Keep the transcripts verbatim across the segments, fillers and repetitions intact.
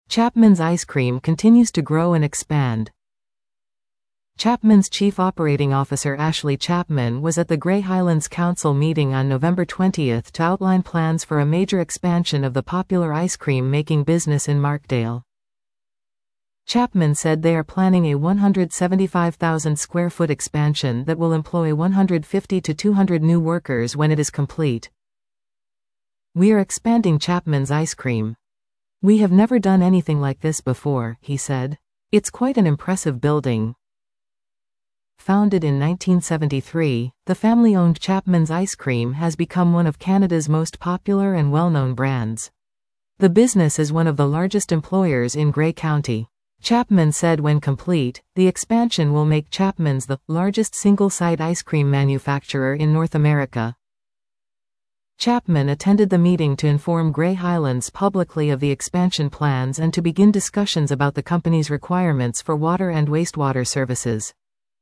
Chapman's Ice Cream continues to grow and expand. Chapman's Chief Operating Officer Ashley Chapman was at the Grey Highlands Council meeting on November twentieth to outline plans for a major expansion of the popular ice cream making business in Markdale. Chapman said they are planning a one hundred seventy-five thousand square foot expansion that will employ one hundred fifty to two hundred new workers when it is complete. "We are expanding Chapman's Ice Cream. We have never done anything like this before," he said. "It's quite an impressive building." Founded in nineteen seventy-three, the family-owned Chapman's Ice Cream has become one of Canada's most popular and well-known brands. The business is one of the largest employers in Grey County. Chapman said when complete, the expansion will make Chapman's the largest single-site ice cream manufacturer in North America. Chapman attended the meeting to inform Grey Highlands publicly of the expansion plans and to begin discussions about the company's requirements for water and wastewater services.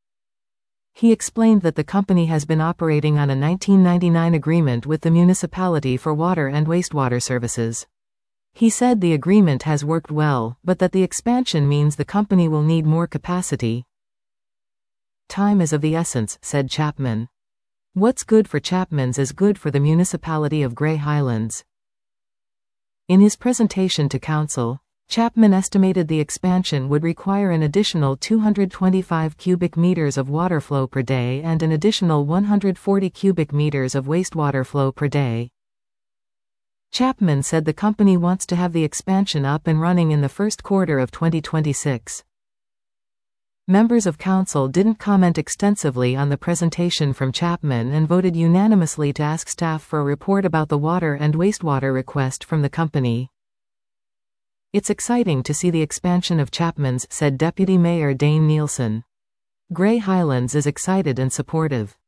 He explained that the company has been operating on a nineteen ninety-nine agreement with the municipality for water and wastewater services. He said the agreement has worked well, but that the expansion means the company will need more capacity. "Time is of the essence," said Chapman. "What's good for Chapman's is good for the municipality of Grey Highlands." In his presentation to Council, Chapman estimated the expansion would require an additional two hundred twenty-five cubic meters of water flow per day and an additional one hundred forty cubic meters of wastewater flow per day. Chapman said the company wants to have the expansion up and running in the first quarter of twenty twenty-six. Members of Council didn't comment extensively on the presentation from Chapman and voted unanimously to ask staff for a report about the water and wastewater request from the company. "It's exciting to see the expansion of Chapman's," said Deputy Mayor Dane Nielsen. "Grey Highlands is excited and supportive.